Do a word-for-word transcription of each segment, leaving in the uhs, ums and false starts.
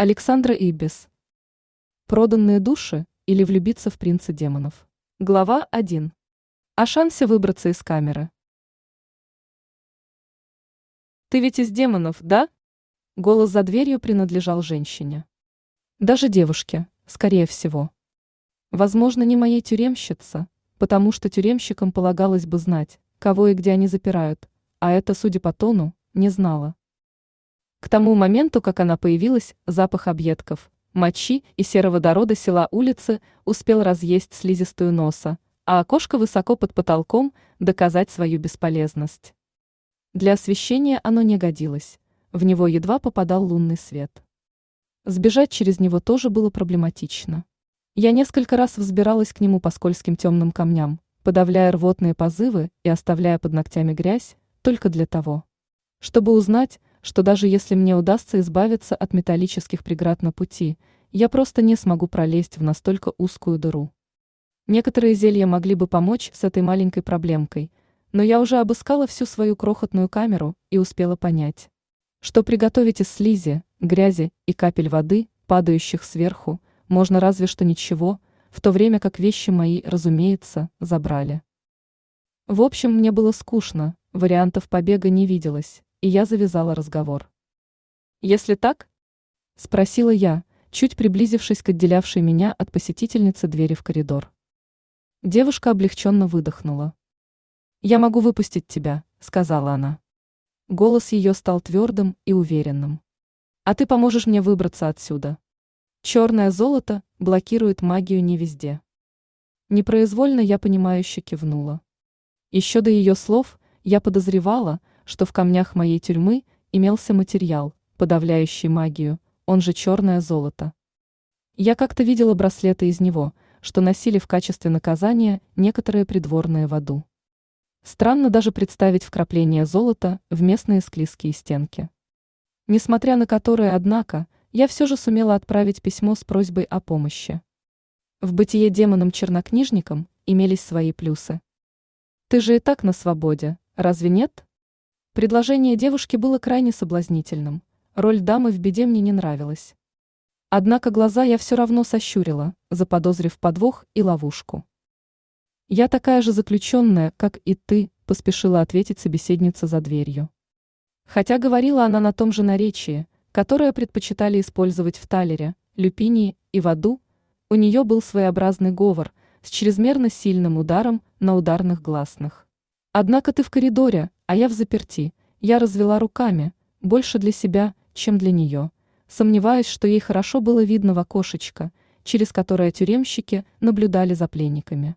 Александра Ибис. Проданные души или влюбиться в принца демонов. Глава один. О шансе выбраться из камеры. «Ты ведь из демонов, да?» Голос за дверью принадлежал женщине. Даже девушке, скорее всего. Возможно, не моей тюремщице, потому что тюремщикам полагалось бы знать, кого и где они запирают, а это, судя по тону, не знала. К тому моменту, как она появилась, запах объедков, мочи и сероводорода села улицы успел разъесть слизистую носа, а окошко высоко под потолком доказать свою бесполезность. Для освещения оно не годилось, в него едва попадал лунный свет. Сбежать через него тоже было проблематично. Я несколько раз взбиралась к нему по скользким темным камням, подавляя рвотные позывы и оставляя под ногтями грязь, только для того, чтобы узнать, что даже если мне удастся избавиться от металлических преград на пути, я просто не смогу пролезть в настолько узкую дыру. Некоторые зелья могли бы помочь с этой маленькой проблемкой, но я уже обыскала всю свою крохотную камеру и успела понять, что приготовить из слизи, грязи и капель воды, падающих сверху, можно разве что ничего, в то время как вещи мои, разумеется, забрали. В общем, мне было скучно, вариантов побега не виделось, и я завязала разговор. «Если так?» – спросила я, чуть приблизившись к отделявшей меня от посетительницы двери в коридор. Девушка облегченно выдохнула. «Я могу выпустить тебя», – сказала она. Голос ее стал твердым и уверенным. «А ты поможешь мне выбраться отсюда. Черное золото блокирует магию не везде». Непроизвольно я понимающе кивнула. Еще до ее слов я подозревала, что в камнях моей тюрьмы имелся материал, подавляющий магию, он же черное золото. Я как-то видела браслеты из него, что носили в качестве наказания некоторые придворные в аду. Странно даже представить вкрапление золота в местные склизкие стенки. Несмотря на которые, однако, я все же сумела отправить письмо с просьбой о помощи. В бытие демоном-чернокнижником имелись свои плюсы. «Ты же и так на свободе, разве нет?» Предложение девушки было крайне соблазнительным, роль дамы в беде мне не нравилась. Однако глаза я все равно сощурила, заподозрив подвох и ловушку. «Я такая же заключенная, как и ты», – поспешила ответить собеседница за дверью. Хотя говорила она на том же наречии, которое предпочитали использовать в Талере, Люпинии и в аду, у нее был своеобразный говор с чрезмерно сильным ударом на ударных гласных. «Однако ты в коридоре, а я в заперти», я развела руками, больше для себя, чем для нее, сомневаясь, что ей хорошо было видно в окошечко, через которое тюремщики наблюдали за пленниками.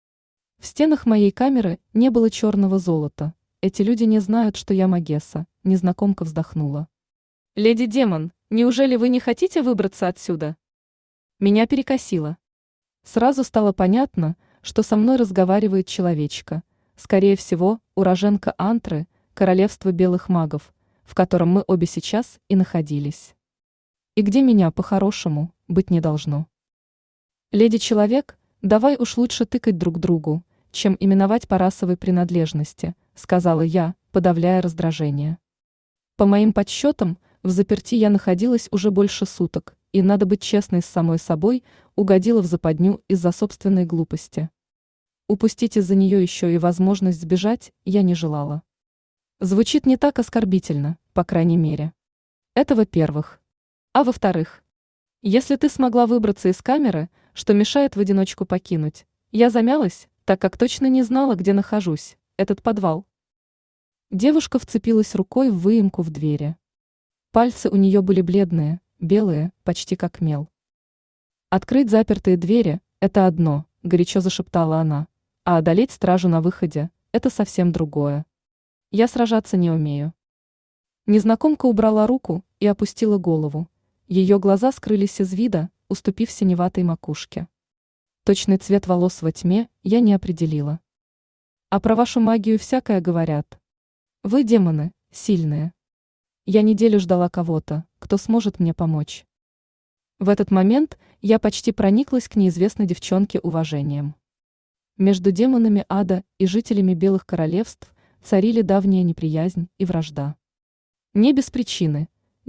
В стенах моей камеры не было черного золота. Эти люди не знают, что я Магесса, незнакомка вздохнула. «Леди Демон, неужели вы не хотите выбраться отсюда?» Меня перекосило. Сразу стало понятно, что со мной разговаривает человечка, скорее всего, уроженка Антры, королевства белых магов, в котором мы обе сейчас и находились. И где меня, по-хорошему, быть не должно. «Леди-человек, давай уж лучше тыкать друг другу, чем именовать по расовой принадлежности», сказала я, подавляя раздражение. По моим подсчетам, в заперти я находилась уже больше суток, и, надо быть честной с самой собой, угодила в западню из-за собственной глупости. Упустить из-за нее еще и возможность сбежать я не желала. Звучит не так оскорбительно, по крайней мере. Это во-первых. А во-вторых, если ты смогла выбраться из камеры, что мешает в одиночку покинуть, я замялась, так как точно не знала, где нахожусь, этот подвал. Девушка вцепилась рукой в выемку в двери. Пальцы у нее были бледные, белые, почти как мел. «Открыть запертые двери – это одно», – горячо зашептала она, «а одолеть стражу на выходе – это совсем другое. Я сражаться не умею». Незнакомка убрала руку и опустила голову. Ее глаза скрылись из вида, уступив синеватой макушке. Точный цвет волос во тьме я не определила. «А про вашу магию всякое говорят. Вы, демоны, сильные. Я неделю ждала кого-то, кто сможет мне помочь». В этот момент я почти прониклась к неизвестной девчонке уважением. Между демонами ада и жителями белых королевств царили давняя неприязнь и вражда. Не без причины.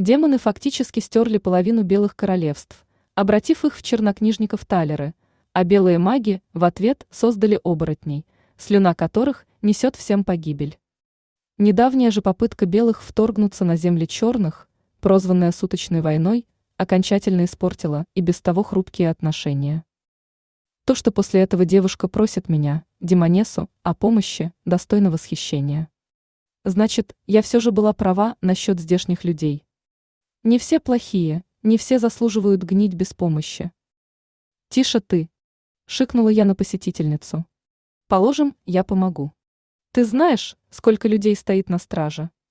Демоны фактически стерли половину белых королевств, обратив их в чернокнижников Талеры, а белые маги в ответ создали оборотней, слюна которых несет всем погибель. Недавняя же попытка белых вторгнуться на земли черных, прозванная суточной войной, окончательно испортила и без того хрупкие отношения. То, что после этого девушка просит меня, демонессу, о помощи, достойно восхищения. Значит, я все же была права насчет здешних людей. Не все плохие, не все заслуживают гнить без помощи. «Тише ты!» – шикнула я на посетительницу. «Положим, я помогу. Ты знаешь, сколько людей стоит на страже?»